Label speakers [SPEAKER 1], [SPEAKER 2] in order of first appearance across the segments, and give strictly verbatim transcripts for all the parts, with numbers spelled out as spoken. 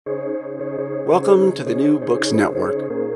[SPEAKER 1] Welcome to the New Books Network.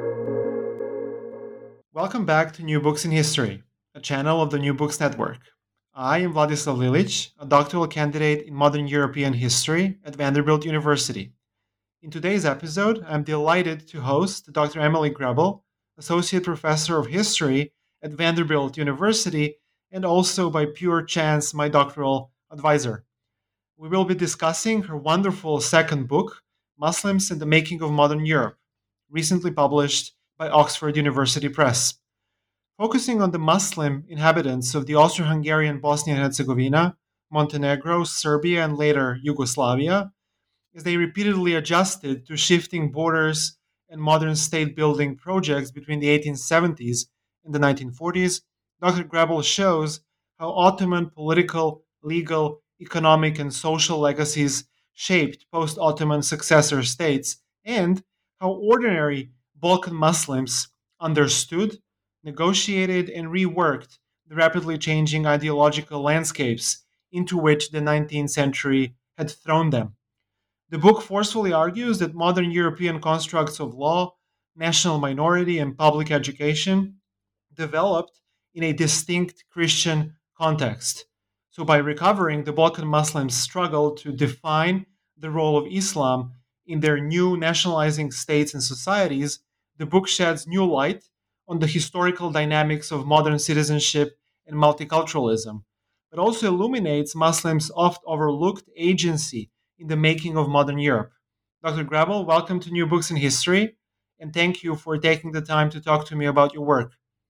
[SPEAKER 2] Welcome back to New Books in History, a channel of the New Books Network. I am Vladislav Lilic, a doctoral candidate in modern European history at Vanderbilt University. In today's episode, I'm delighted to host Doctor Emily Grebel, Associate Professor of History at Vanderbilt University, and also by pure chance, my doctoral advisor. We will be discussing her wonderful second book, Muslims and the Making of Modern Europe, recently published by Oxford University Press. Focusing on the Muslim inhabitants of the Austro-Hungarian Bosnia and Herzegovina, Montenegro, Serbia, and later Yugoslavia, as they repeatedly adjusted to shifting borders and modern state-building projects between the eighteen seventies and the nineteen forties, Doctor Grebel shows how Ottoman political, legal, economic, and social legacies shaped post-Ottoman successor states, and how ordinary Balkan Muslims understood, negotiated, and reworked the rapidly changing ideological landscapes into which the nineteenth century had thrown them. The book forcefully argues that modern European constructs of law, national minority, and public education developed in a distinct Christian context. So, by recovering the Balkan Muslims' struggle to define the role of Islam in their new nationalizing states and societies, the book sheds new light on the historical dynamics of modern citizenship and multiculturalism, but also illuminates Muslims' oft overlooked agency in the making of modern Europe. Doctor Grabel, welcome to New Books in History, and thank you for taking the time to talk to me about your work.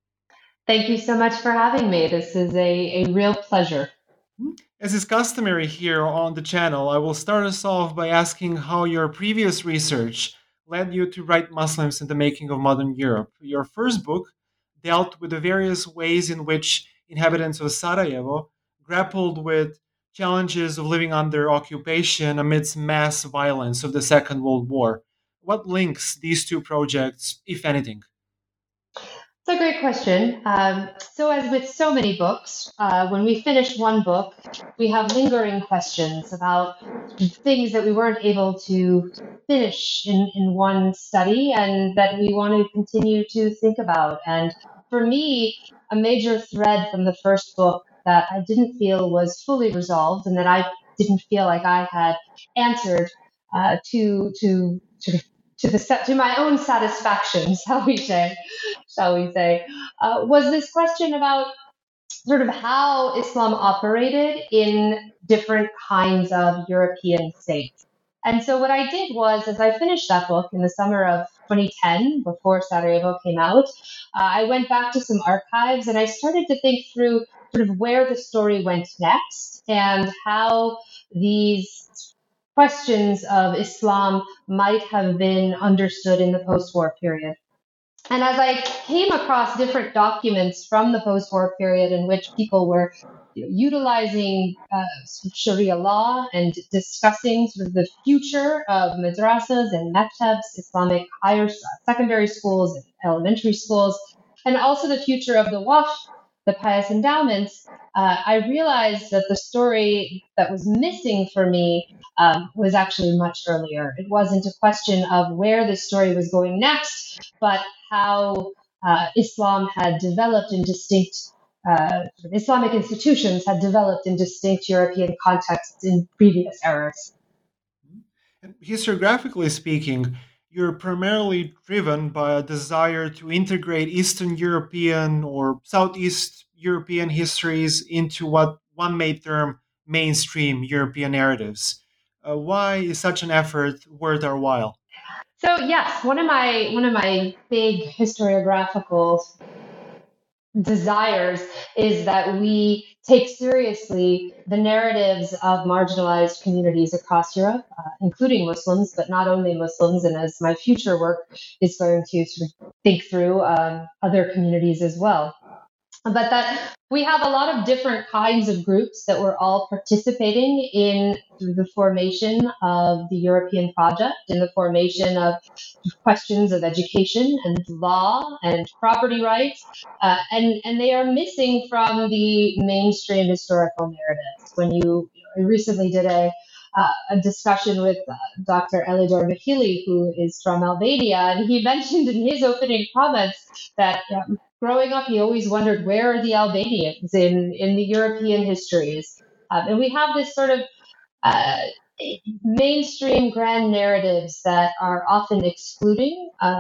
[SPEAKER 3] Thank you so much for having me. This is a, a real pleasure.
[SPEAKER 2] As is customary here on the channel, I will start us off by asking how your previous research led you to write Muslims in the Making of Modern Europe. Your first book dealt with the various ways in which inhabitants of Sarajevo grappled with challenges of living under occupation amidst mass violence of the Second World War. What links these two projects, if anything?
[SPEAKER 3] It's a great question. Um, so, as with so many books, uh, when we finish one book, we have lingering questions about things that we weren't able to finish in, in one study and that we want to continue to think about. And for me, a major thread from the first book that I didn't feel was fully resolved and that I didn't feel like I had answered uh, to to sort of to the to my own satisfaction, shall we say, shall we say, uh, was this question about sort of how Islam operated in different kinds of European states. And so what I did was, as I finished that book in the summer of twenty ten, before Sarajevo came out, uh, I went back to some archives and I started to think through sort of where the story went next and how these questions of Islam might have been understood in the post-war period. And as I came across different documents from the post-war period in which people were you know, utilizing uh, Sharia law and discussing sort of the future of madrasas and maktabs, Islamic higher secondary schools and elementary schools, and also the future of the Waqf, the pious endowments, uh, I realized that the story that was missing for me um, was actually much earlier. It wasn't a question of where the story was going next, but how uh, Islam had developed in distinct, uh, Islamic institutions had developed in distinct European contexts in previous eras.
[SPEAKER 2] Historiographically speaking, you're primarily driven by a desire to integrate Eastern European or Southeast European histories into what one may term mainstream European narratives. Uh, why is such an effort worth our while?
[SPEAKER 3] So yes, one of my one of my big historiographical desires is that we take seriously the narratives of marginalized communities across Europe, uh, including Muslims, but not only Muslims. And as my future work is going to sort of think through um, other communities as well. But that we have a lot of different kinds of groups that were all participating in the formation of the European project, in the formation of questions of education and law and property rights, uh, and and they are missing from the mainstream historical narratives. When you, I recently did a uh, a discussion with uh, Doctor Elidor Vahili, who is from Albania, and he mentioned in his opening comments that um, growing up, he always wondered, where are the Albanians in, in the European histories? Um, and we have this sort of uh, mainstream grand narratives that are often excluding uh,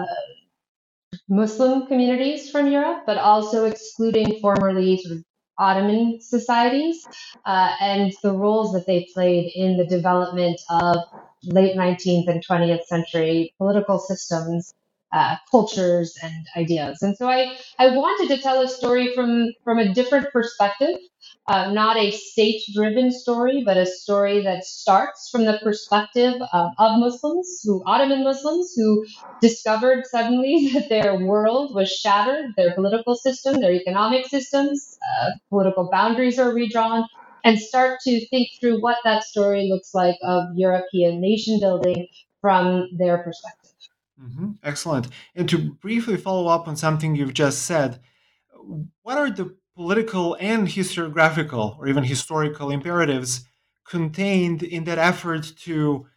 [SPEAKER 3] Muslim communities from Europe, but also excluding formerly sort of Ottoman societies uh, and the roles that they played in the development of late nineteenth and twentieth century political systems, uh, cultures, and ideas. And so I, I wanted to tell a story from, from a different perspective, uh, not a state-driven story, but a story that starts from the perspective uh, of Muslims, who Ottoman Muslims, who discovered suddenly that their world was shattered, their political system, their economic systems, uh, political boundaries are redrawn, and start to think through what that story looks like of European nation building from their perspective.
[SPEAKER 2] Mm-hmm. Excellent. And to briefly follow up on something you've just said, what are the political and historiographical or even historical imperatives contained in that effort to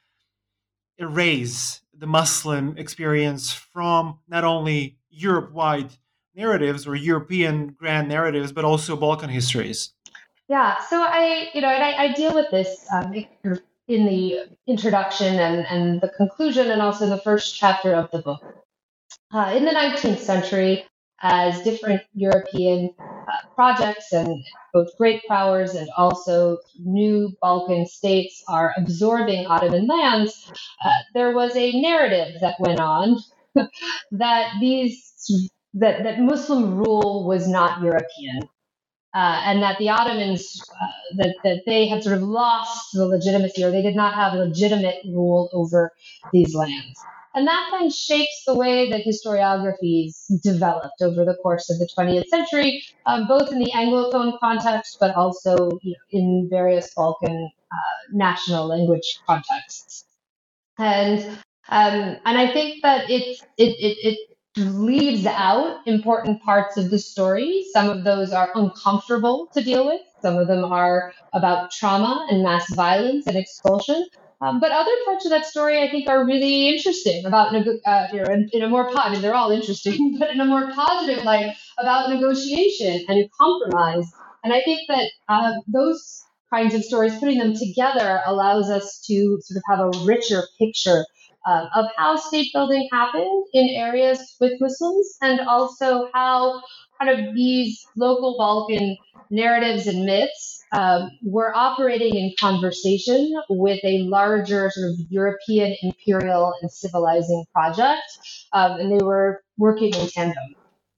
[SPEAKER 2] erase the Muslim experience from not only Europe-wide narratives or European grand narratives, but also Balkan histories?
[SPEAKER 3] Yeah, so I, you know, and I, I deal with this um, in the introduction and, and the conclusion, and also the first chapter of the book. Uh, in the nineteenth century, as different European uh, projects and both great powers and also new Balkan states are absorbing Ottoman lands, uh, there was a narrative that went on that these that, that Muslim rule was not European. Uh, and that the Ottomans, uh, that, that they had sort of lost the legitimacy, or they did not have legitimate rule over these lands. And that then shapes the way that historiographies developed over the course of the twentieth century, um, both in the Anglophone context, but also you know, in various Balkan uh, national language contexts. And um, and I think that it it it, it leaves out important parts of the story. Some of those are uncomfortable to deal with. Some of them are about trauma and mass violence and expulsion. Um, but other parts of that story, I think, are really interesting about, nego- uh, you know, in, in a more, po- I mean, they're all interesting, but in a more positive light about negotiation and compromise. And I think that uh, those kinds of stories, putting them together allows us to sort of have a richer picture uh, of how state building happened in areas with Muslims, and also how kind of these local Balkan narratives and myths um, were operating in conversation with a larger sort of European imperial and civilizing project, um, and they were working in tandem.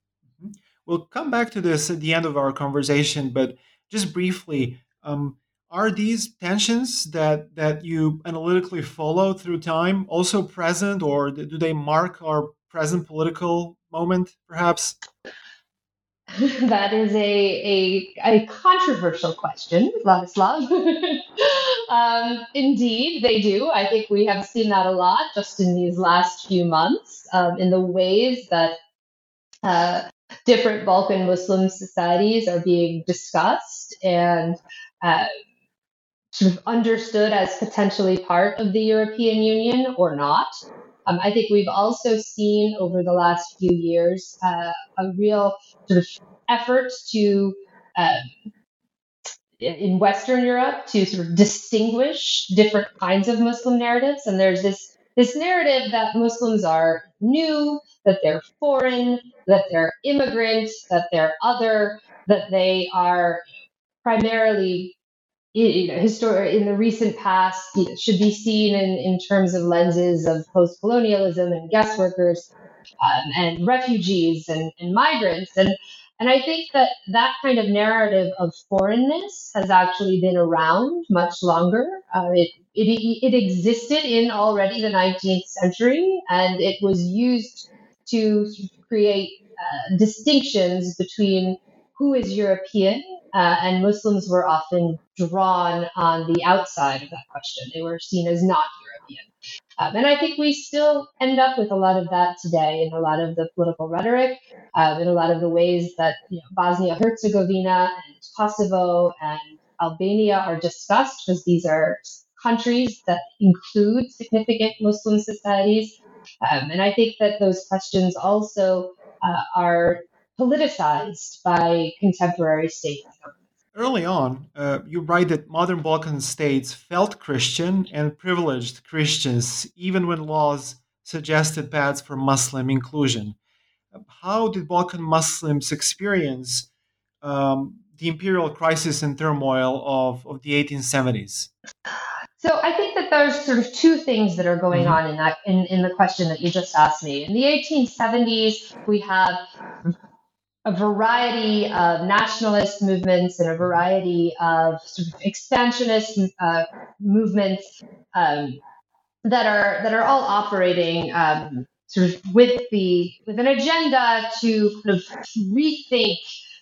[SPEAKER 2] We'll come back to this at the end of our conversation, but just briefly, um, are these tensions that that you analytically follow through time also present, or do they mark our present political moment, perhaps?
[SPEAKER 3] That is a, a, a controversial question, Vladislav. um, indeed, they do. I think we have seen that a lot just in these last few months, um, in the ways that uh, different Balkan Muslim societies are being discussed and uh, sort of understood as potentially part of the European Union or not. Um, I think we've also seen over the last few years uh, a real sort of effort to, uh, in Western Europe, to sort of distinguish different kinds of Muslim narratives. And there's this this narrative that Muslims are new, that they're foreign, that they're immigrants, that they're other, that they are primarily you know, histor- in the recent past you know, should be seen in, in terms of lenses of post-colonialism and guest workers um, and refugees and, and migrants. And, and I think that that kind of narrative of foreignness has actually been around much longer. Uh, it, it, it existed in already the nineteenth century, and it was used to create uh, distinctions between who is European, uh, and Muslims were often drawn on the outside of that question. They were seen as not European. Um, and I think we still end up with a lot of that today in a lot of the political rhetoric, um, in a lot of the ways that you know, Bosnia-Herzegovina and Kosovo and Albania are discussed, because these are countries that include significant Muslim societies. Um, and I think that those questions also uh, are politicized by contemporary state governments.
[SPEAKER 2] Early on, uh, you write that modern Balkan states felt Christian and privileged Christians even when laws suggested paths for Muslim inclusion. How did Balkan Muslims experience um, the imperial crisis and turmoil of, of the eighteen seventies?
[SPEAKER 3] So I think that there's sort of two things that are going
[SPEAKER 2] Mhm.
[SPEAKER 3] on in that in, in the question that you just asked me. In the eighteen seventies, we have a variety of nationalist movements and a variety of sort of expansionist uh, movements um, that are that are all operating um, sort of with the with an agenda to kind of rethink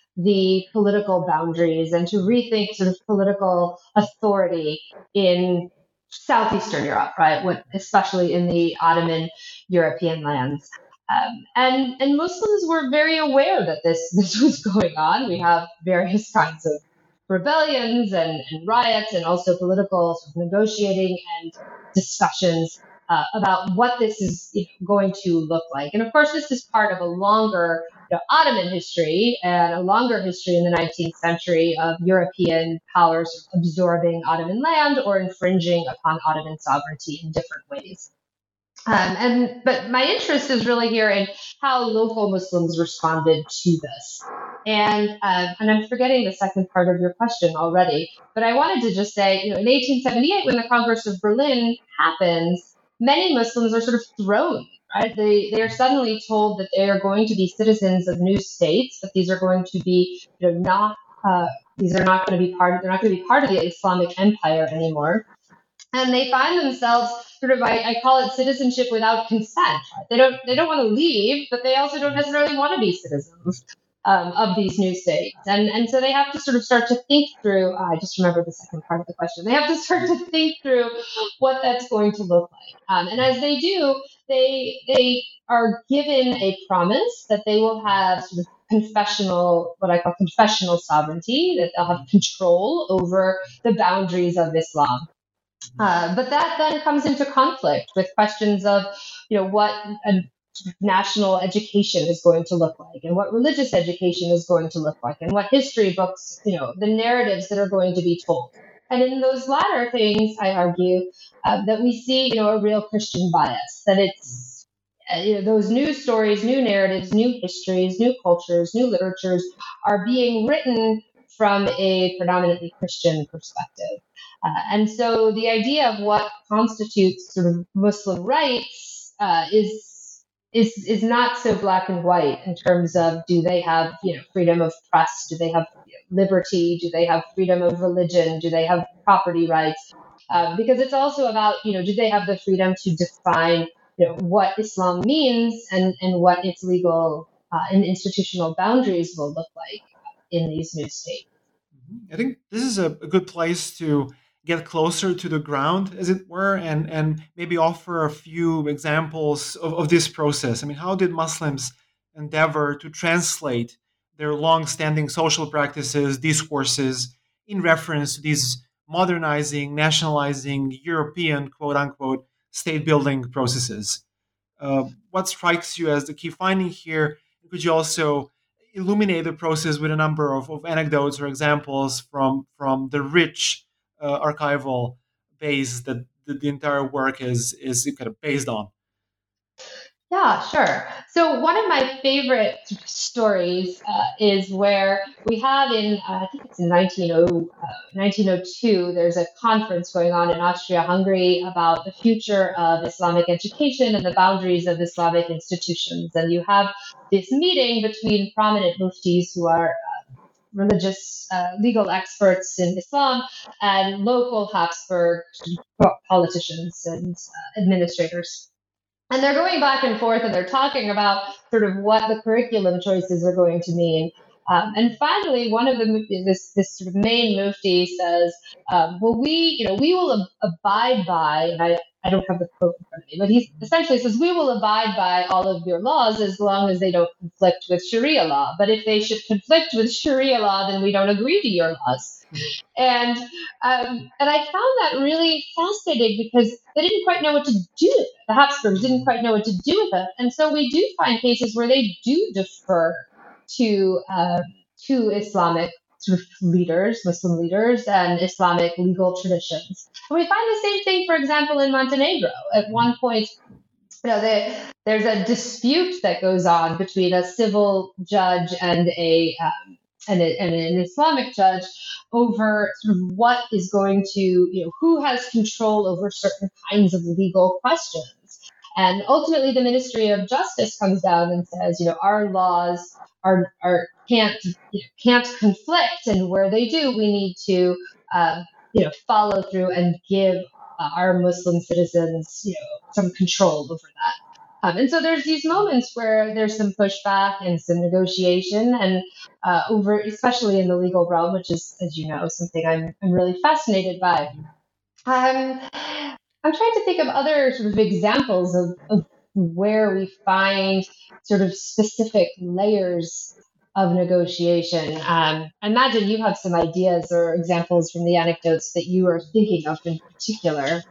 [SPEAKER 3] the political boundaries and to rethink sort of political authority in southeastern Europe, right? What, especially in the Ottoman European lands. Um, and and Muslims were very aware that this this was going on. We have various kinds of rebellions and, and riots, and also political sort of negotiating and discussions uh, about what this is, you know, going to look like. And of course, this is part of a longer, you know, Ottoman history and a longer history in the nineteenth century of European powers absorbing Ottoman land or infringing upon Ottoman sovereignty in different ways. Um, and but my interest is really here in how local Muslims responded to this. And um, and I'm forgetting the second part of your question already, but I wanted to just say, you know, in eighteen seventy-eight, when the Congress of Berlin happens, many Muslims are sort of thrown. Right? They they are suddenly told that they are going to be citizens of new states, but these are going to be, you know, not uh, these are not going to be part. They're not going to be part of the Islamic Empire anymore. And they find themselves sort of, I, I call it citizenship without consent. They don't they don't want to leave, but they also don't necessarily want to be citizens um, of these new states. And and so they have to sort of start to think through. Uh, I just remembered the second part of the question. They have to start to think through what that's going to look like. Um, and as they do, they they are given a promise that they will have sort of confessional, what I call confessional sovereignty, that they'll have control over the boundaries of Islam. Uh, but that then comes into conflict with questions of, you know, what a national education is going to look like, and what religious education is going to look like, and what history books, you know, the narratives that are going to be told. And in those latter things, I argue uh, that we see, you know, a real Christian bias. That it's, uh, you know, those new stories, new narratives, new histories, new cultures, new literatures are being written from a predominantly Christian perspective. Uh, and so the idea of what constitutes sort of Muslim rights uh, is is is not so black and white in terms of, do they have, you know, freedom of press, do they have, you know, liberty, do they have freedom of religion, do they have property rights? Uh, because it's also about, you know, do they have the freedom to define, you know, what Islam means and and what its legal uh, and institutional boundaries will look like in these new states.
[SPEAKER 2] I think this is a, a good place to get closer to the ground, as it were, and, and maybe offer a few examples of, of this process. I mean, how did Muslims endeavor to translate their long-standing social practices, discourses, in reference to these modernizing, nationalizing, European, quote-unquote, state-building processes? Uh, what strikes you as the key finding here? Could you also illuminate the process with a number of, of anecdotes or examples from from the rich uh, archival base that the, the entire work is is kind of based on?
[SPEAKER 3] Yeah, sure. So one of my favorite stories uh, is where we have in, uh, I think it's in nineteen oh, uh, nineteen oh two, there's a conference going on in Austria-Hungary about the future of Islamic education and the boundaries of Islamic institutions. And you have this meeting between prominent muftis who are uh, religious uh, legal experts in Islam and local Habsburg politicians and uh, administrators. And they're going back and forth and they're talking about sort of what the curriculum choices are going to mean Um, and finally, one of the this this sort of main mufti says, um, "Well, we you know we will ab- abide by," and I I don't have the quote in front of me, but he essentially says, "We will abide by all of your laws as long as they don't conflict with Sharia law. But if they should conflict with Sharia law, then we don't agree to your laws." And um, and I found that really fascinating because they didn't quite know what to do with it. The Habsburgs didn't quite know what to do with it, and so we do find cases where they do defer to uh, to Islamic sort of leaders, Muslim leaders, and Islamic legal traditions. And we find the same thing, for example, in Montenegro. At one point, you know, they, there's a dispute that goes on between a civil judge and a um, and, a, and an Islamic judge over sort of what is going to, you know, who has control over certain kinds of legal questions. And ultimately, the Ministry of Justice comes down and says, you know, our laws are, are can't you know, can't conflict, and where they do, we need to, uh, you know, follow through and give uh, our Muslim citizens, you know, some control over that. Um, and so there's these moments where there's some pushback and some negotiation, and uh, over, especially in the legal realm, which is, as you know, something I'm I'm really fascinated by. Um, I'm trying to think of other sort of examples of, of where we find sort of specific layers of negotiation. Um, I imagine you have some ideas or examples from the anecdotes that you are thinking of in particular.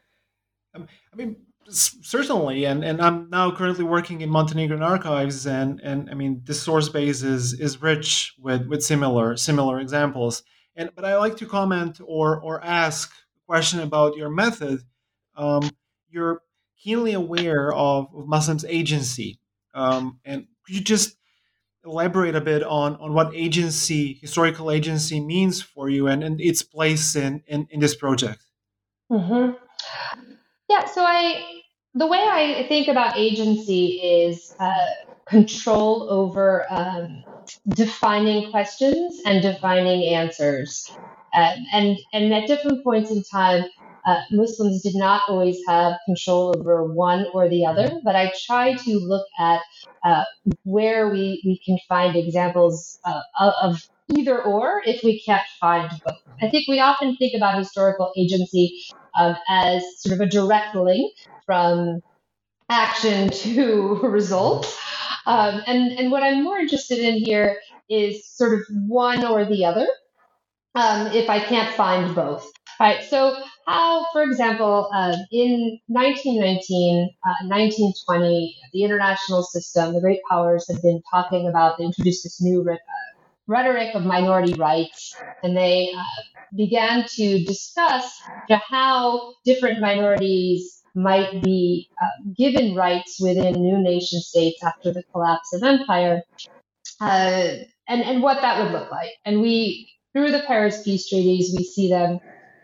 [SPEAKER 2] Um, I mean, s- certainly, and, and I'm now currently working in Montenegrin archives, and, and I mean, this source base is is rich with, with similar similar examples. And but I like to comment or or ask a question about your method. Um, you're keenly aware of, of Muslims' agency, um, and could you just elaborate a bit on, on what agency, historical agency, means for you and, and its place in, in, in this project?
[SPEAKER 3] Mm-hmm. Yeah, so I the way I think about agency is uh, control over um, defining questions and defining answers, um, and and at different points in time, uh, Muslims did not always have control over one or the other. But I try to look at uh, where we we can find examples uh, of of either or if we can't find both. I think we often think about historical agency um, as sort of a direct link from action to result. Um, and, and what I'm more interested in here is sort of one or the other, um, if I can't find both. All right, so how, for example, uh, in nineteen nineteen, uh, nineteen twenty, the international system, the great powers had been talking about, they introduced this new uh, rhetoric of minority rights, and they uh, began to discuss you know, how different minorities might be uh, given rights within new nation states after the collapse of empire, uh, and, and what that would look like. And we, through the Paris Peace Treaties, we see them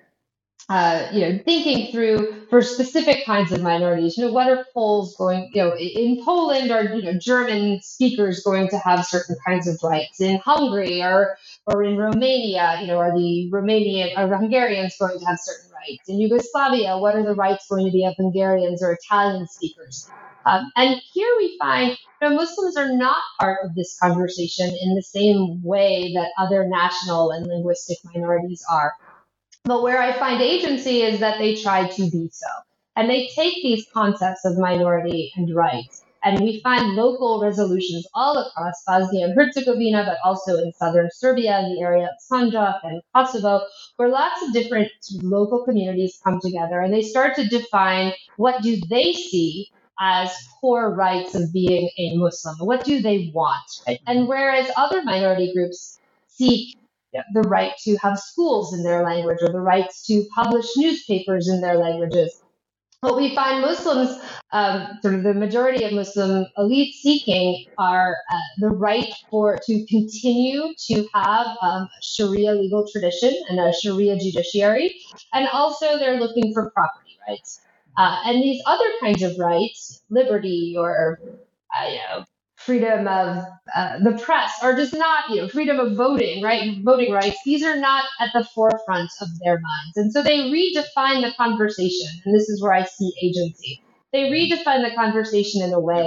[SPEAKER 3] uh, you know, thinking through for specific kinds of minorities, you know, what are Poles going, you know, in Poland are, you know, German speakers going to have certain kinds of rights? In Hungary or, or in Romania, you know, are the Romanian, are the Hungarians going to have certain rights? In Yugoslavia, what are the rights going to be of Hungarians or Italian speakers? Um, and here we find, you know, Muslims are not part of this conversation in the same way that other national and linguistic minorities are. But where I find agency is that they try to be so. And they take these concepts of minority and rights, and we find local resolutions all across Bosnia and Herzegovina, but also in southern Serbia, in the area of Sandžak and Kosovo, where lots of different local communities come together and they start to define what do they see as core rights of being a Muslim. What do they want? Right? And whereas other minority groups seek the right to have schools in their language or the rights to publish newspapers in their languages. What we find Muslims, um, sort of the majority of Muslim elite seeking, are uh, the right for to continue to have um, Sharia legal tradition and a Sharia judiciary, and also they're looking for property rights. Uh, and these other kinds of rights, liberty or uh, you know, freedom of uh, the press, or just not, you know, freedom of voting, right? Voting rights. These are not at the forefront of their minds. And so they redefine the conversation. And this is where I see agency. They redefine the conversation in a way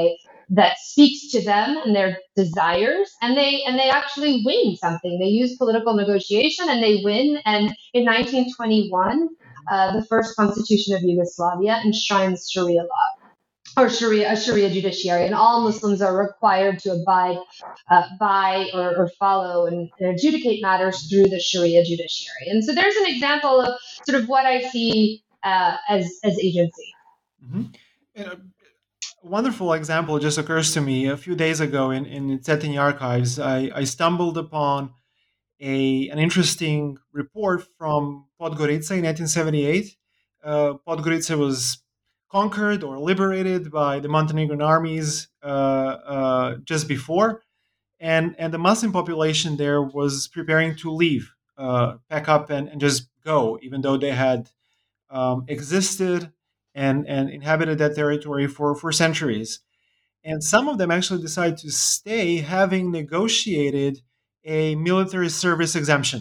[SPEAKER 3] that speaks to them and their desires, and they and they actually win something. They use political negotiation and they win. And in nineteen twenty-one, uh, the first constitution of Yugoslavia enshrines Sharia law, or Sharia, a Sharia judiciary, and all Muslims are required to abide uh, by or, or follow and, and adjudicate matters through the Sharia judiciary. And so there's an example of sort of what I see uh, as as agency.
[SPEAKER 2] Mm-hmm. And a wonderful example just occurs to me. A few days ago in, in Cetinje archives, I, I stumbled upon a an interesting report from Podgorica in nineteen seventy-eight. Uh, Podgorica was conquered or liberated by the Montenegrin armies uh, uh, just before, and and the Muslim population there was preparing to leave, uh, pack up and, and just go, even though they had um, existed and and inhabited that territory for for centuries. And some of them actually decided to stay, having negotiated a military service exemption.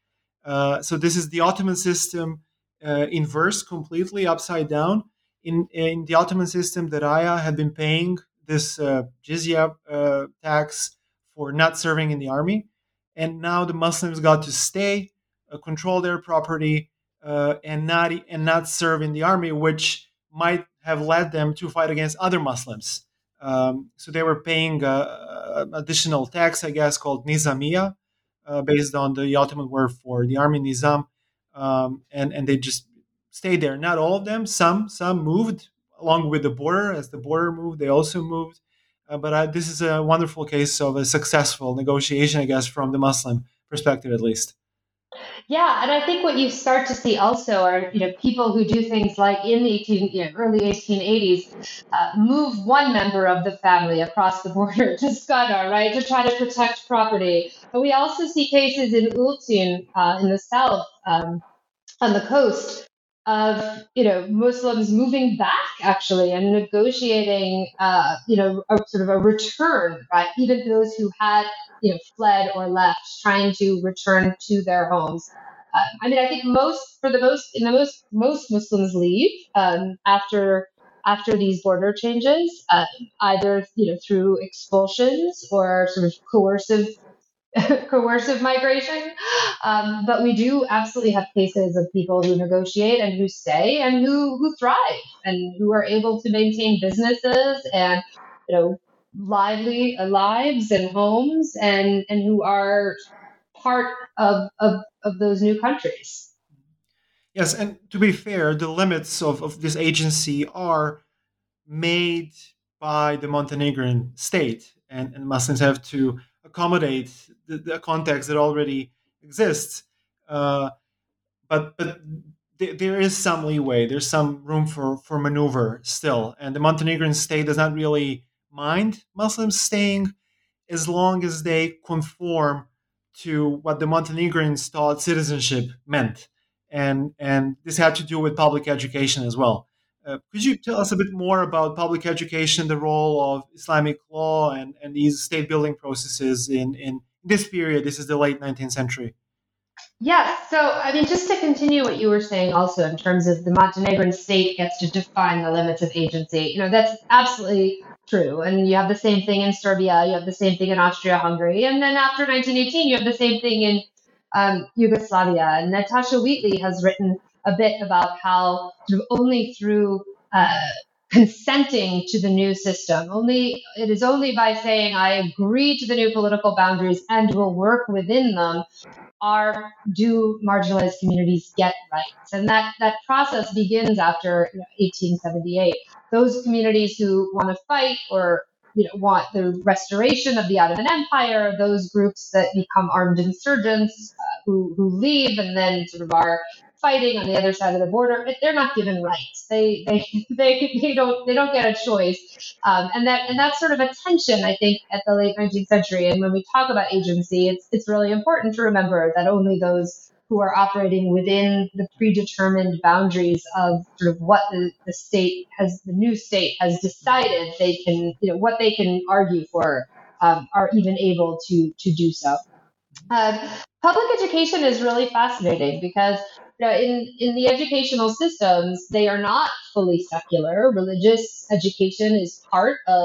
[SPEAKER 2] Uh, so this is the Ottoman system uh, inverse, completely upside down. In, in the Ottoman system, the Raya had been paying this uh, jizya uh, tax for not serving in the army. And now the Muslims got to stay, uh, control their property, uh, and not and not serve in the army, which might have led them to fight against other Muslims. Um, so they were paying uh, additional tax, I guess, called Nizamiya, uh, based on the Ottoman word for the army, Nizam, um, and and they just stayed there. Not all of them. Some some moved along with the border. As the border moved, they also moved. Uh, but I, this is a wonderful case of a successful negotiation, I guess, from the Muslim perspective, at least.
[SPEAKER 3] Yeah, and I think what you start to see also are, you know, people who do things like in the eighteen, you know, early eighteen eighties, uh, move one member of the family across the border to Skadar, right, to try to protect property. But we also see cases in Ultun uh, in the south, um, on the coast, of, you know, Muslims moving back actually and negotiating, uh, you know, a sort of a return, right? Even those who had, you know, fled or left, trying to return to their homes. Uh, I mean, I think most, for the most, in the most, most Muslims leave um, after after these border changes, uh, either, you know, through expulsions or sort of coercive coercive migration. Um, but we do absolutely have cases of people who negotiate and who stay and who, who thrive and who are able to maintain businesses and, you know, lively uh, lives and homes, and, and who are part of, of, of those new countries.
[SPEAKER 2] Yes, and to be fair, the limits of, of this agency are made by the Montenegrin state, and, and Muslims have to accommodate the, the context that already exists. Uh, but but th- there is some leeway. There's some room for, for maneuver still. And the Montenegrin state does not really mind Muslims staying as long as they conform to what the Montenegrins thought citizenship meant. And, and this had to do with public education as well. Uh, could you tell us a bit more about public education, the role of Islamic law, and, and these state building processes in, in this period? This is the late nineteenth century.
[SPEAKER 3] Yeah, so I mean, just to continue what you were saying also in terms of the Montenegrin state gets to define the limits of agency, you know, that's absolutely true. And you have the same thing in Serbia, you have the same thing in Austria-Hungary, and then after nineteen eighteen, you have the same thing in um, Yugoslavia. And Natasha Wheatley has written a bit about how sort of only through uh, consenting to the new system, only it is only by saying I agree to the new political boundaries and will work within them, are do marginalized communities get rights. And that, that process begins after, you know, eighteen seventy-eight. Those communities who want to fight or, you know, want the restoration of the Ottoman Empire, those groups that become armed insurgents uh, who, who leave and then sort of are fighting on the other side of the border, they're not given rights. They they they, they don't they don't get a choice, um, and that and that's sort of a tension, I think, at the late nineteenth century. And when we talk about agency, it's it's really important to remember that only those who are operating within the predetermined boundaries of sort of what the, the state has, the new state has decided, they can, you know, what they can argue for, um, are even able to to do so. Uh, public education is really fascinating because, you know, in, in the educational systems, they are not fully secular. Religious education is part of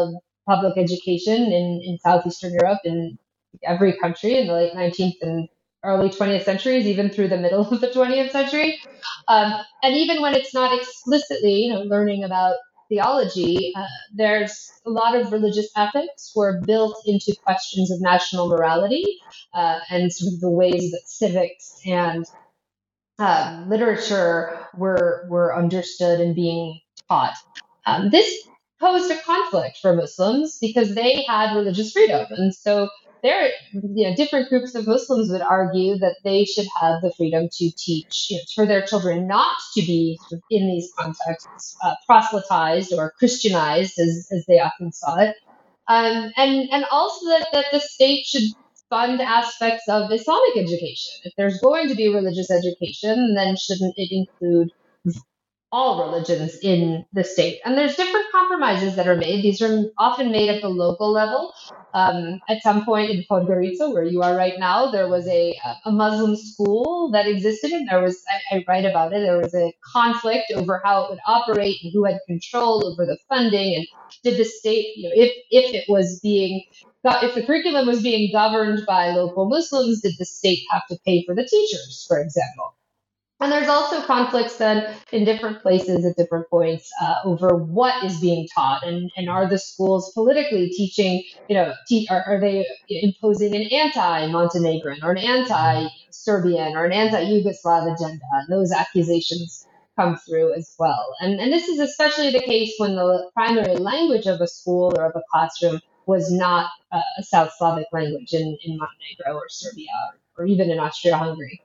[SPEAKER 3] public education in, in Southeastern Europe, in every country in the late nineteenth and early twentieth centuries, even through the middle of the twentieth century. Um, and even when it's not explicitly, you know, learning about theology, uh, there's a lot of religious ethics were built into questions of national morality uh, and sort of the ways that civics and uh, literature were were understood and being taught. Um, this posed a conflict for Muslims because they had religious freedom, and so there, you know, different groups of Muslims would argue that they should have the freedom to teach, you know, for their children not to be sort of in these contexts uh, proselytized or Christianized, as as they often saw it, um, and and also that, that the state should fund aspects of Islamic education. If there's going to be religious education, then shouldn't it include all religions in the state? And there's different compromises that are made. These are often made at the local level. Um, at some point in Podgorica, where you are right now, there was a, a Muslim school that existed, and there was, I, I write about it, there was a conflict over how it would operate and who had control over the funding, and did the state, you know, if, if it was being, if the curriculum was being governed by local Muslims, did the state have to pay for the teachers, for example? And there's also conflicts then in different places at different points uh, over what is being taught, and, and are the schools politically teaching, you know, te- are, are they imposing an anti-Montenegrin or an anti-Serbian or an anti-Yugoslav agenda? And those accusations come through as well. And, and this is especially the case when the primary language of a school or of a classroom was not uh, a South Slavic language in, in Montenegro or Serbia or, or even in Austria-Hungary.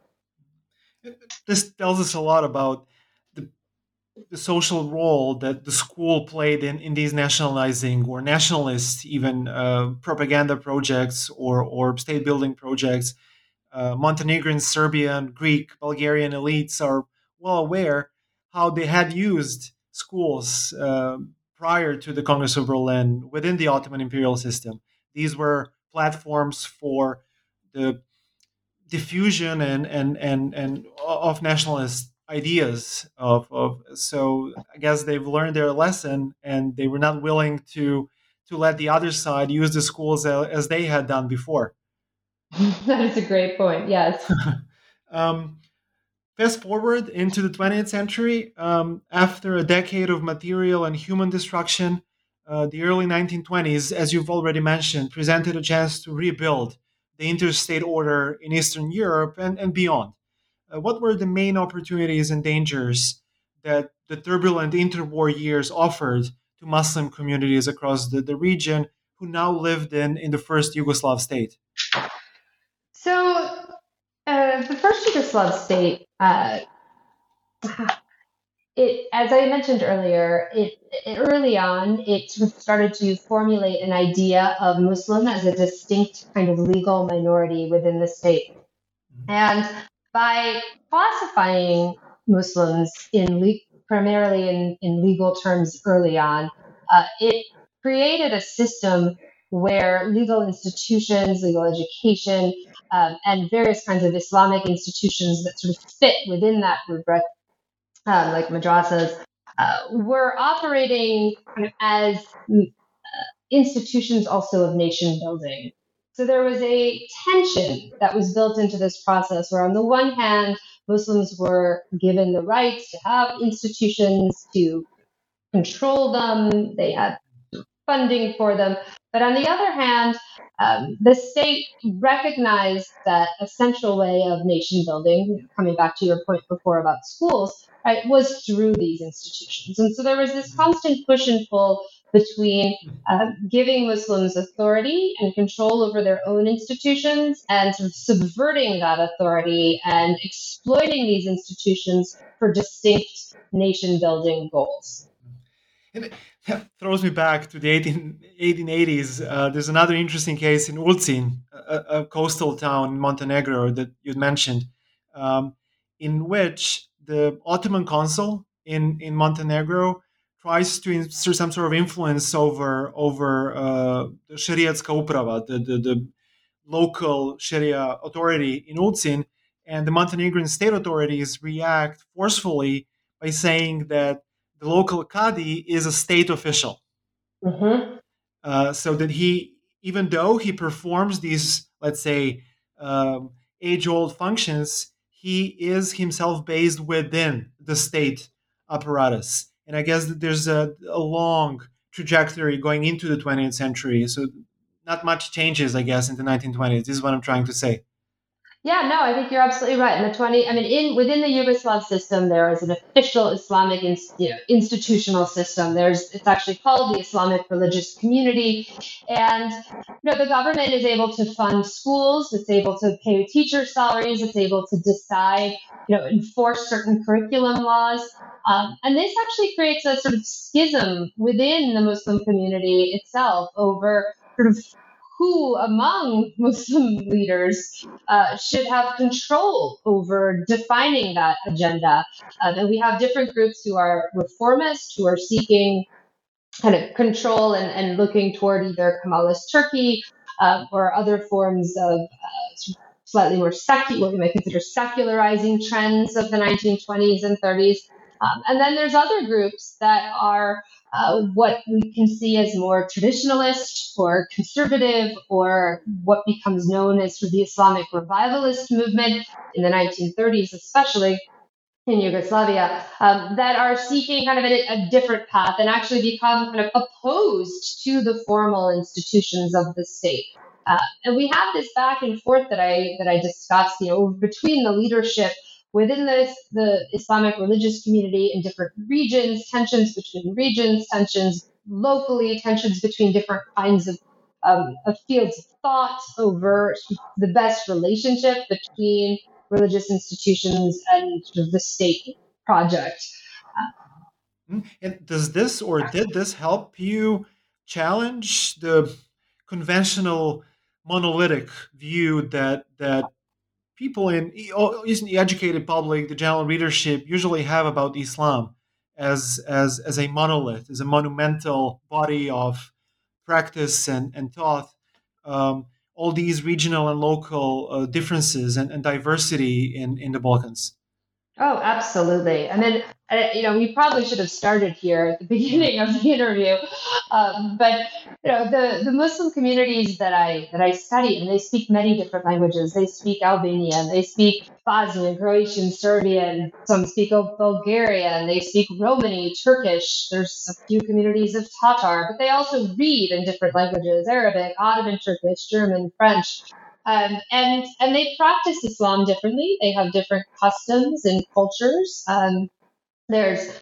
[SPEAKER 2] This tells us a lot about the, the social role that the school played in, in these nationalizing or nationalist even uh, propaganda projects or, or state building projects. Uh, Montenegrin, Serbian, Greek, Bulgarian elites are well aware how they had used schools uh, prior to the Congress of Berlin within the Ottoman imperial system. These were platforms for the diffusion and and and and of nationalist ideas of, of so I guess they've learned their lesson, and they were not willing to to let the other side use the schools as, as they had done before.
[SPEAKER 3] That is a great point. Yes.
[SPEAKER 2] um, fast forward into the twentieth century, um, after a decade of material and human destruction, uh, the early nineteen twenties, as you've already mentioned, presented a chance to rebuild the interstate order in Eastern Europe and, and beyond. Uh, what were the main opportunities and dangers that the turbulent interwar years offered to Muslim communities across the, the region who now lived in, in the first Yugoslav state?
[SPEAKER 3] So, uh, the first Yugoslav state, uh, it, as I mentioned earlier, it, it early on it sort of started to formulate an idea of Muslim as a distinct kind of legal minority within the state, and by classifying Muslims in le- primarily in, in legal terms early on, uh, it created a system where legal institutions, legal education, um, and various kinds of Islamic institutions that sort of fit within that rubric, um, like madrasas, uh, were operating kind of as uh, institutions also of nation building. So there was a tension that was built into this process where, on the one hand, Muslims were given the rights to have institutions, to control them, they had funding for them. But on the other hand, um, the state recognized that essential way of nation building, coming back to your point before about schools, right, was through these institutions. And so there was this constant push and pull between uh, giving Muslims authority and control over their own institutions and sort of subverting that authority and exploiting these institutions for distinct nation building goals.
[SPEAKER 2] It throws me back to the eighteen eighties. Uh, there's another interesting case in Ulcin, a, a coastal town in Montenegro that you'd mentioned, um, in which the Ottoman consul in, in Montenegro tries to insert some sort of influence over over uh, the Shariatska uprava, the, the, the local Sharia authority in Ulcin, and the Montenegrin state authorities react forcefully by saying that the local Qadi is a state official.
[SPEAKER 3] Mm-hmm.
[SPEAKER 2] Uh, so that he, even though he performs these, let's say, um, age-old functions, he is himself based within the state apparatus. And I guess that there's a, a long trajectory going into the twentieth century. So not much changes, I guess, in the nineteen twenties. This is what I'm trying to say.
[SPEAKER 3] Yeah, no, I think you're absolutely right. In the twenty, I mean, in within the Yugoslav system, there is an official Islamic ins, you know, institutional system. There's it's actually called the Islamic Religious Community, and you know the government is able to fund schools. It's able to pay teachers' salaries. It's able to decide, you know, enforce certain curriculum laws, um, and this actually creates a sort of schism within the Muslim community itself over sort of who among Muslim leaders uh, should have control over defining that agenda. Um, and we have different groups who are reformist, who are seeking kind of control and, and looking toward either Kemalist Turkey uh, or other forms of uh, slightly more secular, what we might consider secularizing trends of the nineteen twenties and thirties. Um, and then there's other groups that are uh, what we can see as more traditionalist or conservative, or what becomes known as sort of the Islamic revivalist movement in the nineteen thirties, especially in Yugoslavia, um, that are seeking kind of a, a different path and actually become kind of opposed to the formal institutions of the state. Uh, and we have this back and forth that I that I discussed, you know, between the leadership within the, the Islamic religious community in different regions, tensions between regions, tensions locally, tensions between different kinds of, um, of fields of thought over the best relationship between religious institutions and sort of the state project.
[SPEAKER 2] Mhm. And does this or did this help you challenge the conventional monolithic view that that people in e- o- in the educated public, the general readership, usually have about Islam as as as a monolith, as a monumental body of practice and and thought? Um, all these regional and local uh, differences and, and diversity in in the Balkans.
[SPEAKER 3] Oh, absolutely. I mean, uh, you know, we probably should have started here at the beginning of the interview, um, but you know, the, the Muslim communities that I that I study, and they speak many different languages. They speak Albanian, they speak Bosnian, Croatian, Serbian. Some speak Bul- Bulgarian. They speak Romani, Turkish. There's a few communities of Tatar, but they also read in different languages: Arabic, Ottoman Turkish, German, French. Um, and and they practice Islam differently. They have different customs and cultures. Um, there's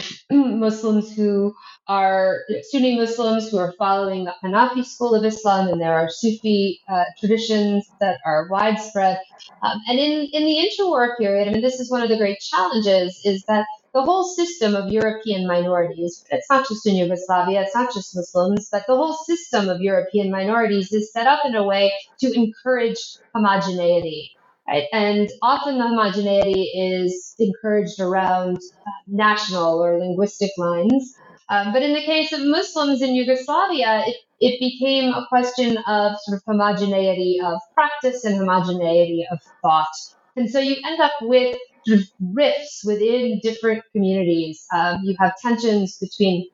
[SPEAKER 3] Muslims who are Sunni Muslims who are following the Hanafi school of Islam, and there are Sufi uh, traditions that are widespread. Um, and in, in the interwar period, I mean, this is one of the great challenges, is that the whole system of European minorities, it's not just in Yugoslavia, it's not just Muslims, but the whole system of European minorities is set up in a way to encourage homogeneity. Right? And often the homogeneity is encouraged around uh, national or linguistic lines. Um, but in the case of Muslims in Yugoslavia, it, it became a question of sort of homogeneity of practice and homogeneity of thought. And so you end up with sort of rifts within different communities. Um, you have tensions between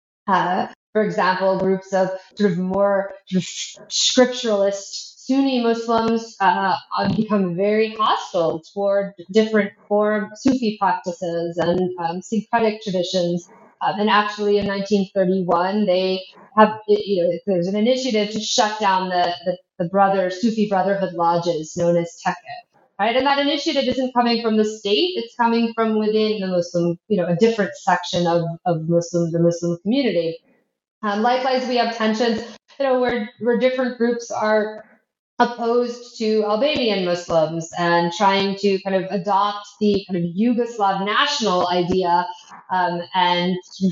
[SPEAKER 3] uh, for example, groups of sort of more sort of scripturalist Sunni Muslims uh, become very hostile toward different form Sufi practices and um, syncretic traditions. Um, and actually, in nineteen thirty-one, they have you know there's an initiative to shut down the the, the brother Sufi Brotherhood lodges known as Tekke. Right, and that initiative isn't coming from the state; it's coming from within the Muslim, you know, a different section of of Muslim the Muslim community. Um, likewise, we have tensions, you know, where where different groups are opposed to Albanian Muslims and trying to kind of adopt the kind of Yugoslav national idea um, and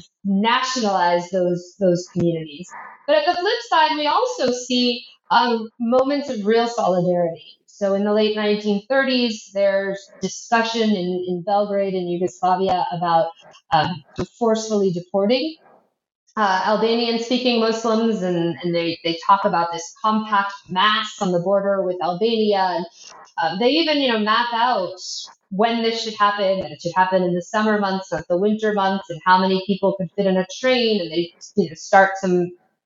[SPEAKER 3] nationalize those those communities. But at the flip side, we also see um, moments of real solidarity. So in the late nineteen thirties, there's discussion in, in Belgrade and Yugoslavia about um, forcefully deporting uh, Albanian speaking Muslims, and, and they, they talk about this compact mass on the border with Albania. And uh, they even, you know, map out when this should happen, and it should happen in the summer months, not the winter months, and how many people could fit in a train. And they, you know, start some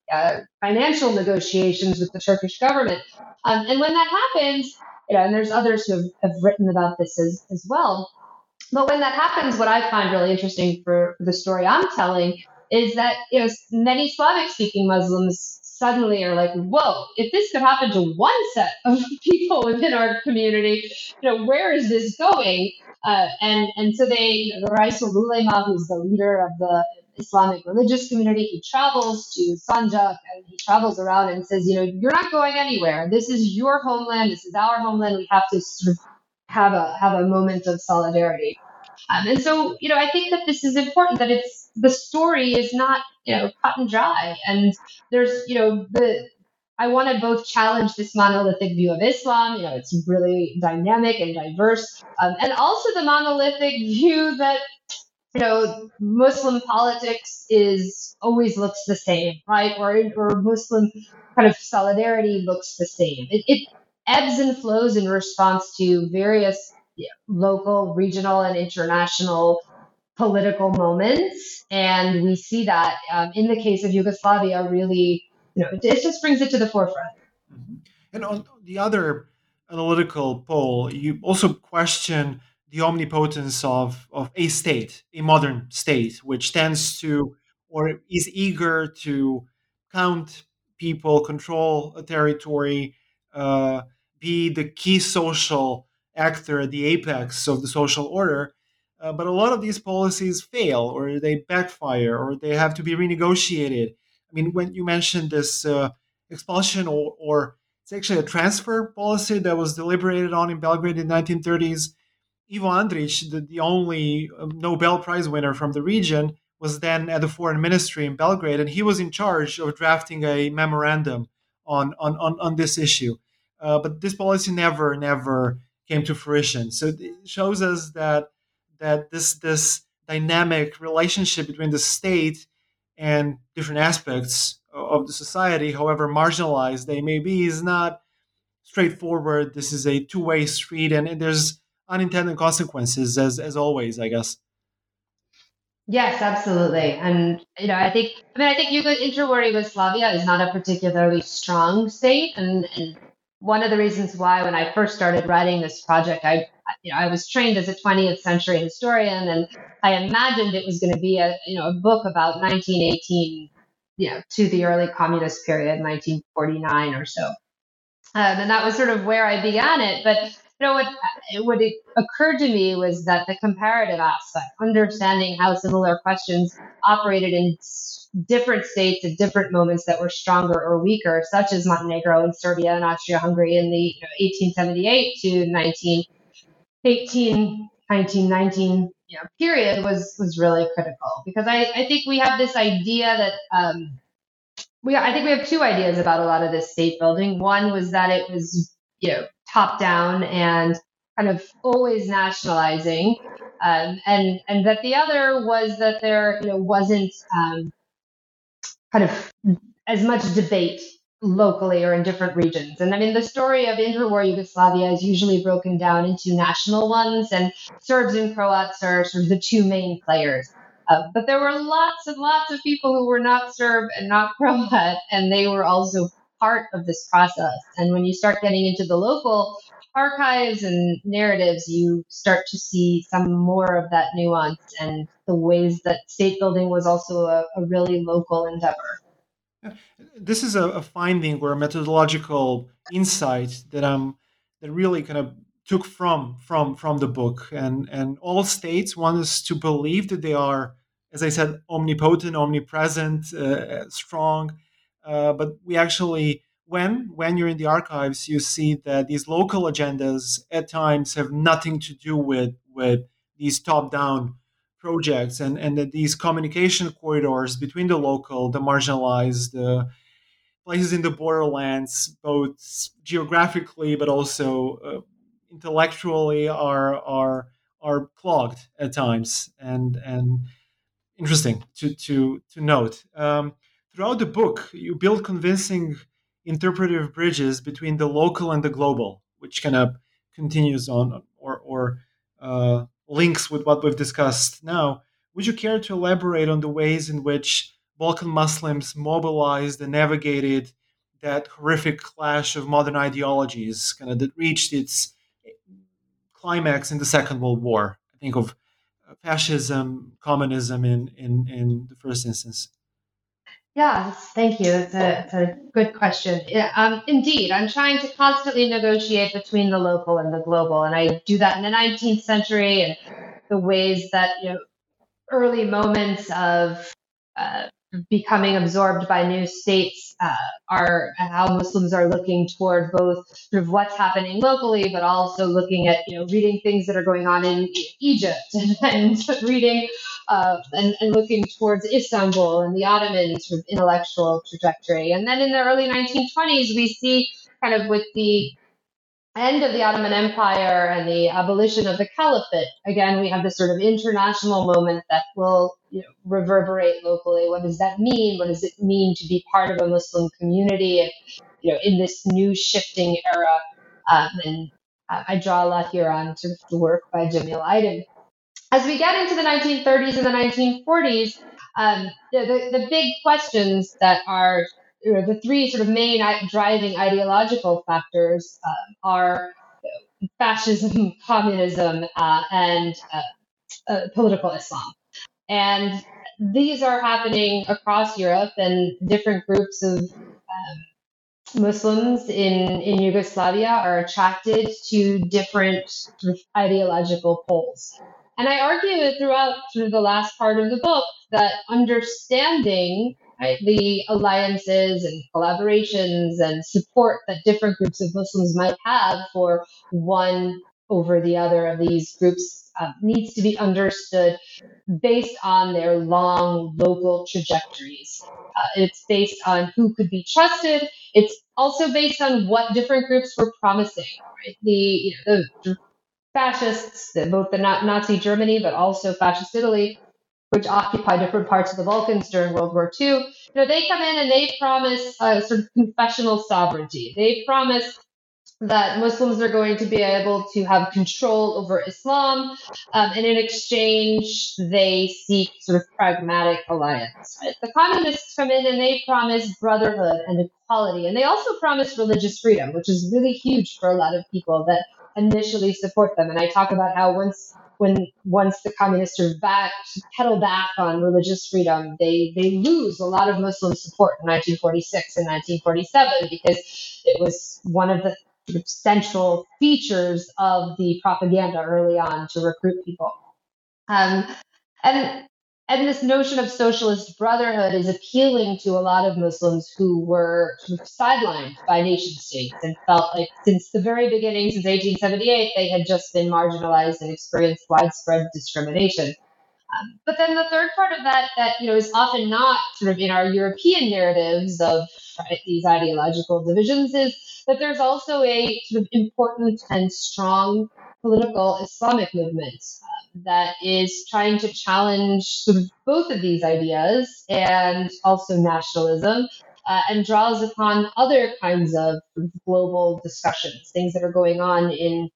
[SPEAKER 3] uh, financial negotiations with the Turkish government. Um, and when that happens, you know, and there's others who have, have written about this as, as well. But when that happens, what I find really interesting for, for the story I'm telling is that, you know, many Slavic-speaking Muslims suddenly are like, whoa, if this could happen to one set of people within our community, you know, where is this going? Uh, and and so they, you know, the Raisul Ulema, who's the leader of the Islamic religious community, he travels to Sanjak and he travels around and says, you know, you're not going anywhere. This is your homeland. This is our homeland. We have to sort of have a have a moment of solidarity. Um, and so, you know, I think that this is important, that it's the story is not, you know, cut and dry. And there's, you know, the I want to both challenge this monolithic view of Islam, you know, it's really dynamic and diverse, um, and also the monolithic view that, you know, Muslim politics is always looks the same, right? Or or Muslim kind of solidarity looks the same. It, it ebbs and flows in response to various, yeah, local, regional, and international political moments, and we see that um, in the case of Yugoslavia, really, you know, it, it just brings it to the forefront.
[SPEAKER 2] Mm-hmm. And on the other analytical pole, you also question the omnipotence of, of a state, a modern state, which tends to or is eager to count people, control a territory, uh, be the key social actor at the apex of the social order. Uh, but a lot of these policies fail, or they backfire, or they have to be renegotiated. I mean, when you mentioned this uh, expulsion or, or it's actually a transfer policy that was deliberated on in Belgrade in the nineteen thirties. Ivo Andrić, the, the only Nobel Prize winner from the region, was then at the foreign ministry in Belgrade, and he was in charge of drafting a memorandum on on, on, on this issue. Uh, but this policy never, never came to fruition. So it shows us that that this this dynamic relationship between the state and different aspects of the society, however marginalized they may be, is not straightforward. This is a two-way street, and, and there's unintended consequences, as as always, I guess.
[SPEAKER 3] Yes, absolutely. And, you know, I think, I mean, I think Yugo, interwar Yugoslavia is not a particularly strong state. And, and one of the reasons why, when I first started writing this project, I, you know, I was trained as a twentieth century historian, and I imagined it was going to be a, you know, a book about nineteen eighteen, you know, to the early communist period, nineteen forty-nine or so. Um, and that was sort of where I began it. But you know what, what it occurred to me was that the comparative aspect, understanding how similar questions operated in different states at different moments that were stronger or weaker, such as Montenegro and Serbia and Austria-Hungary in the you know, eighteen seventy-eight to nineteen eighteen, nineteen nineteen you know, period, was was really critical, because I, I think we have this idea that. Um, We, I think we have two ideas about a lot of this state building. One was that it was, you know, top down and kind of always nationalizing, um, and and that the other was that there, you know, wasn't um, kind of as much debate locally or in different regions. And I mean, the story of interwar Yugoslavia is usually broken down into national ones, and Serbs and Croats are sort of the two main players. Uh, but there were lots and lots of people who were not Serb and not Croat, and they were also part of this process. And when you start getting into the local archives and narratives, you start to see some more of that nuance and the ways that state building was also a, a really local endeavor.
[SPEAKER 2] This is a, a finding or a methodological insight that I'm that really kind of took from from from the book, and and all states want us to believe that they are, as I said, omnipotent, omnipresent, uh, strong. Uh, but we actually, when when you're in the archives, you see that these local agendas at times have nothing to do with with these top-down projects, and and that these communication corridors between the local, the marginalized, the places in the borderlands, both geographically but also uh, intellectually, are are are clogged at times, and and interesting to to to note. Um, throughout the book, you build convincing interpretive bridges between the local and the global, which kind of continues on or or uh, links with what we've discussed now. Would you care to elaborate on the ways in which Balkan Muslims mobilized and navigated that horrific clash of modern ideologies, kind of that reached its climax in the Second World War. I think of fascism, communism in, in, in the first instance.
[SPEAKER 3] Yeah, thank you. It's a, it's a good question. Yeah, um, indeed, I'm trying to constantly negotiate between the local and the global, and I do that in the nineteenth century and the ways that you know early moments of uh, becoming absorbed by new states uh, are how Muslims are looking toward both sort of what's happening locally, but also looking at you know reading things that are going on in Egypt and, and reading uh, and, and looking towards Istanbul and the Ottoman sort of intellectual trajectory. And then in the early nineteen twenties, we see kind of with the end of the Ottoman Empire and the abolition of the caliphate, again, we have this sort of international moment that will you know, reverberate locally. What does that mean? What does it mean to be part of a Muslim community and, you know, in this new shifting era? Um, and uh, I draw a lot here on sort of the work by Jamil Aydin. As we get into the nineteen thirties and the nineteen forties, um, the, the, the big questions that are you know, the three sort of main driving ideological factors um, are fascism, communism, uh, and uh, uh, political Islam. And these are happening across Europe, and different groups of um, Muslims in, in Yugoslavia are attracted to different sort of ideological poles. And I argue throughout through the last part of the book that understanding right, the alliances and collaborations and support that different groups of Muslims might have for one over the other of these groups uh, needs to be understood based on their long local trajectories. Uh, it's based on who could be trusted. It's also based on what different groups were promising. Right? The, you know, the fascists, both the Nazi Germany, but also fascist Italy, which occupy different parts of the Balkans during World War Two. You know, they come in and they promise uh, sort of confessional sovereignty. They promise that Muslims are going to be able to have control over Islam, um, and in exchange, they seek sort of pragmatic alliance. Right? The communists come in and they promise brotherhood and equality, and they also promise religious freedom, which is really huge for a lot of people that initially support them. And I talk about how once when once the communists are back pedal back on religious freedom, they they lose a lot of Muslim support in nineteen forty-six and nineteen forty-seven because it was one of the central features of the propaganda early on to recruit people. Um, and and this notion of socialist brotherhood is appealing to a lot of Muslims who were sort of sidelined by nation states and felt like since the very beginning, since eighteen seventy-eight, they had just been marginalized and experienced widespread discrimination. Um, but then the third part of that, that you know, is often not sort of in our European narratives of right, these ideological divisions, is that there's also a sort of important and strong political Islamic movement um, that is trying to challenge sort of both of these ideas and also nationalism. Uh, and draws upon other kinds of global discussions, things that are going on in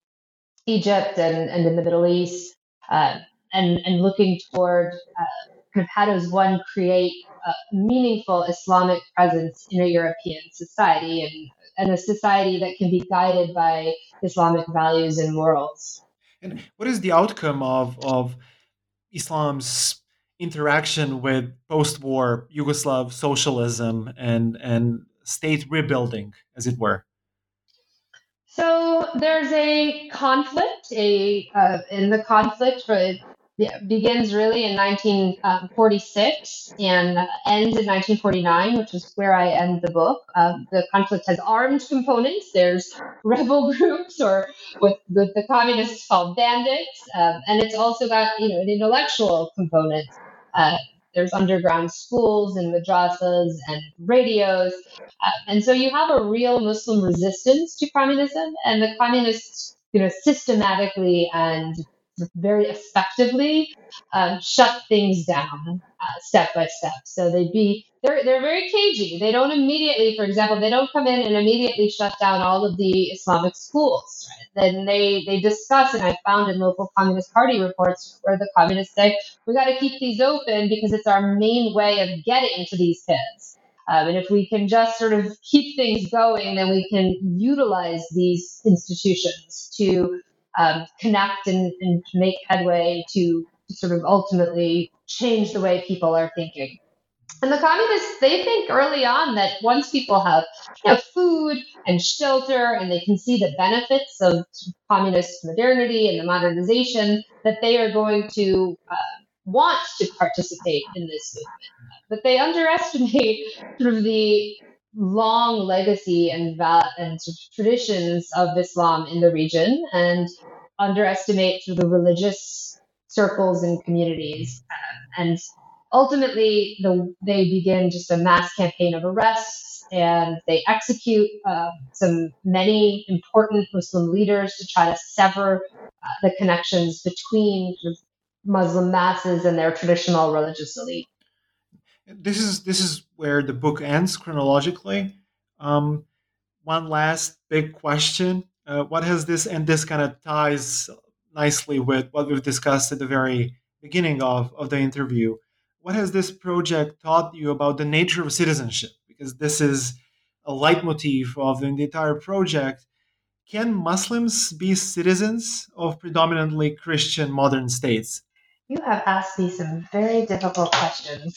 [SPEAKER 3] Egypt and, and in the Middle East. Uh, and, and looking toward uh, kind of how does one create a meaningful Islamic presence in a European society and, and a society that can be guided by Islamic values and morals.
[SPEAKER 2] And what is the outcome of, of Islam's interaction with post-war Yugoslav socialism and, and state rebuilding, as it were?
[SPEAKER 3] So there's a conflict, a uh, in the conflict for yeah, begins really in nineteen forty-six and ends in nineteen forty-nine, which is where I end the book. Um, the conflict has armed components. There's rebel groups, or what the, the communists call bandits, um, and it's also got you know an intellectual component. Uh, there's underground schools and madrasas and radios, uh, and so you have a real Muslim resistance to communism, and the communists, you know, systematically and very effectively um, shut things down uh, step by step. So they'd be they're they're very cagey. They don't immediately, for example, they don't come in and immediately shut down all of the Islamic schools. Right? Then they they discuss, and I found in local Communist Party reports where the communists say we got to keep these open because it's our main way of getting to these kids. Um, and if we can just sort of keep things going, then we can utilize these institutions to um, connect and, and make headway to sort of ultimately change the way people are thinking. And the communists, they think early on that once people have you know, food and shelter and they can see the benefits of communist modernity and the modernization, that they are going to uh, want to participate in this movement. But they underestimate sort of the long legacy and, val- and sort of traditions of Islam in the region, and underestimate sort of the religious circles and communities. Uh, and ultimately, the, they begin just a mass campaign of arrests, and they execute uh, some many important Muslim leaders to try to sever uh, the connections between sort of Muslim masses and their traditional religious elite.
[SPEAKER 2] This is this is where the book ends chronologically. Um, one last big question: uh, what has this, and this kind of ties nicely with what we've discussed at the very beginning of, of the interview. What has this project taught you about the nature of citizenship? Because this is a leitmotif of the entire project. Can Muslims be citizens of predominantly Christian modern states?
[SPEAKER 3] You have asked me some very difficult questions.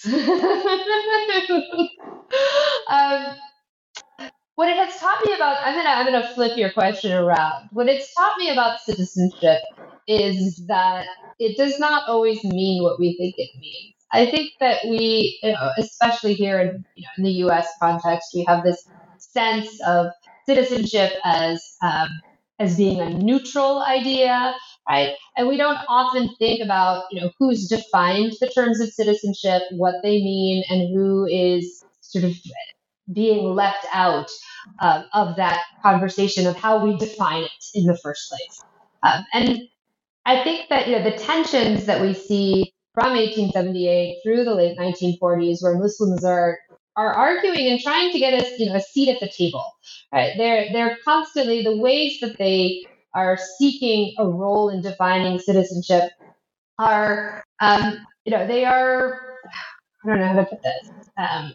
[SPEAKER 3] um, what it has taught me about, I'm gonna I'm gonna flip your question around. What it's taught me about citizenship is that it does not always mean what we think it means. I think that we, you know, especially here in, you know, in the U S context, we have this sense of citizenship as um, as being a neutral idea, right? And we don't often think about, you know, who's defined the terms of citizenship, what they mean, and who is sort of being left out uh, of that conversation of how we define it in the first place. Um, and I think that, you know, the tensions that we see from eighteen seventy-eight through the late nineteen forties, where Muslims are are arguing and trying to get us, you know, a seat at the table. Right? They're they're constantly, the ways that they are seeking a role in defining citizenship are, um, you know, they are, I don't know how to put this. Um,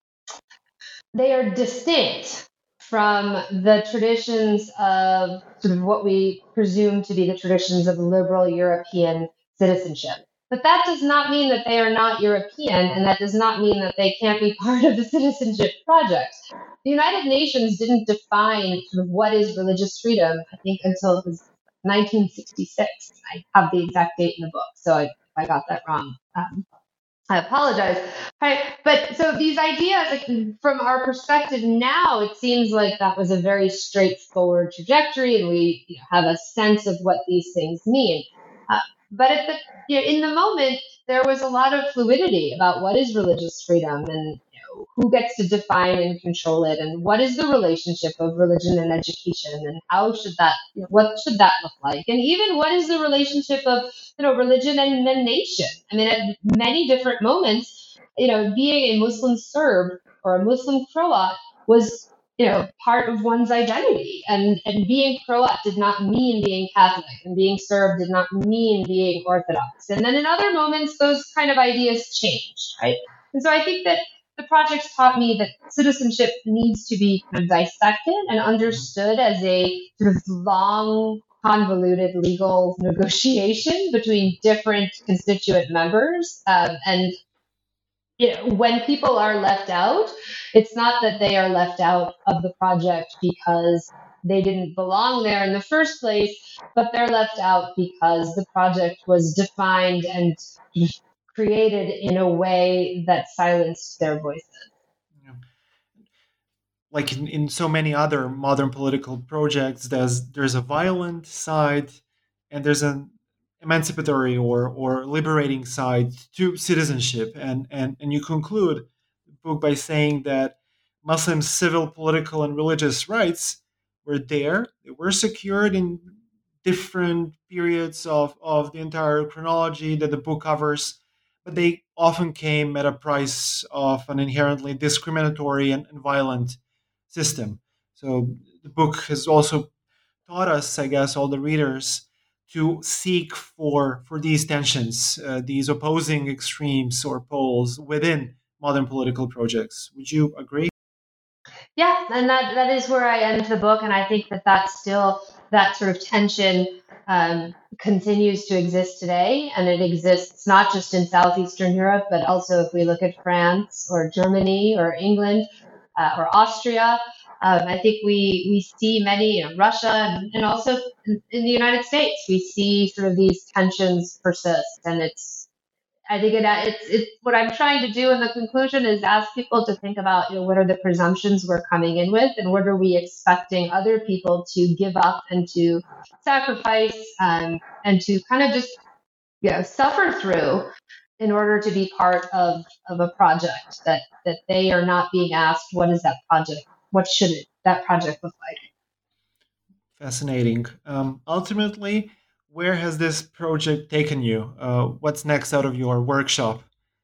[SPEAKER 3] they are distinct from the traditions of sort of what we presume to be the traditions of liberal European citizenship. But that does not mean that they are not European, and that does not mean that they can't be part of the citizenship project. The United Nations didn't define sort of what is religious freedom, I think, until it was nineteen sixty-six. I have the exact date in the book, so I, if I got that wrong, um, I apologize. Right. But so these ideas, like, from our perspective now, it seems like that was a very straightforward trajectory, and we, you know, have a sense of what these things mean. Uh, but at the, you know, in the moment, there was a lot of fluidity about what is religious freedom, and you know, who gets to define and control it, and what is the relationship of religion and education, and how should that, you know, what should that look like, and even what is the relationship of, you know, religion and the nation. I mean, at many different moments, you know, being a Muslim Serb or a Muslim Croat was, you know, part of one's identity. And, and being Croat did not mean being Catholic, and being Serb did not mean being Orthodox. And then in other moments, those kind of ideas changed, right? And so I think that the project taught me that citizenship needs to be kind of dissected and understood as a sort of long, convoluted legal negotiation between different constituent members. Um, and you know, when people are left out, it's not that they are left out of the project because they didn't belong there in the first place, but they're left out because the project was defined and created in a way that silenced their voices.
[SPEAKER 2] Yeah. Like in, in so many other modern political projects, there's there's a violent side and there's an emancipatory or or liberating side to citizenship. And and and you conclude the book by saying that Muslim civil, political, and religious rights were there. They were secured in different periods of, of the entire chronology that the book covers, but they often came at a price of an inherently discriminatory and, and violent system. So the book has also taught us, I guess, all the readers to seek for for these tensions, uh, these opposing extremes or poles within modern political projects. Would you agree?
[SPEAKER 3] Yeah, and that that is where I end the book, and I think that that's still that sort of tension um, continues to exist today, and it exists not just in southeastern Europe, but also if we look at France or Germany or England uh, or Austria. Um, I think we we see many, you know, Russia, and, and also in, in the United States, we see sort of these tensions persist, and it's I think it, it's it's what I'm trying to do in the conclusion is ask people to think about, you know, what are the presumptions we're coming in with, and what are we expecting other people to give up and to sacrifice, um, and to kind of just, you know, suffer through in order to be part of of a project that that they are not being asked, what is that project, what should it, that project look like.
[SPEAKER 2] Fascinating. Um, ultimately, where has this project taken you? Uh, what's next out of your workshop?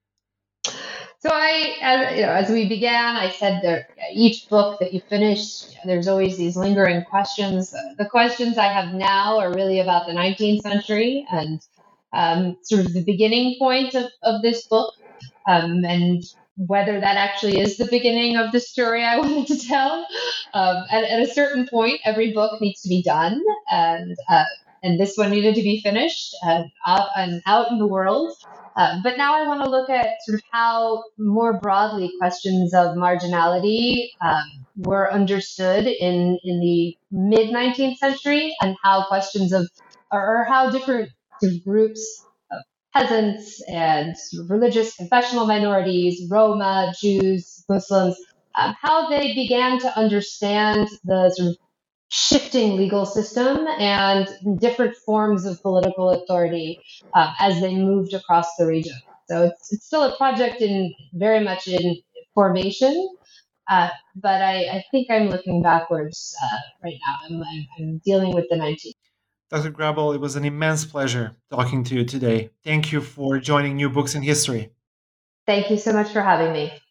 [SPEAKER 3] So I, as, you know, as we began, I said that each book that you finish, there's always these lingering questions. The questions I have now are really about the nineteenth century and um, sort of the beginning point of, of this book, um, and whether that actually is the beginning of the story I wanted to tell. Um, at, at a certain point, every book needs to be done, and uh, and this one needed to be finished and out, and out in the world. Uh, but now I want to look at sort of how more broadly questions of marginality um, were understood in, in the mid nineteenth century, and how questions of, or, or how different sort of groups of peasants and sort of religious confessional minorities, Roma, Jews, Muslims, um, how they began to understand the sort of shifting legal system and different forms of political authority uh, as they moved across the region. So it's, it's still a project in very much in formation, uh, but I, I think I'm looking backwards uh, right now. I'm, I'm, I'm dealing with the nineteenth.
[SPEAKER 2] Doctor Grabel, it was an immense pleasure talking to you today. Thank you for joining New Books in History.
[SPEAKER 3] Thank you so much for having me.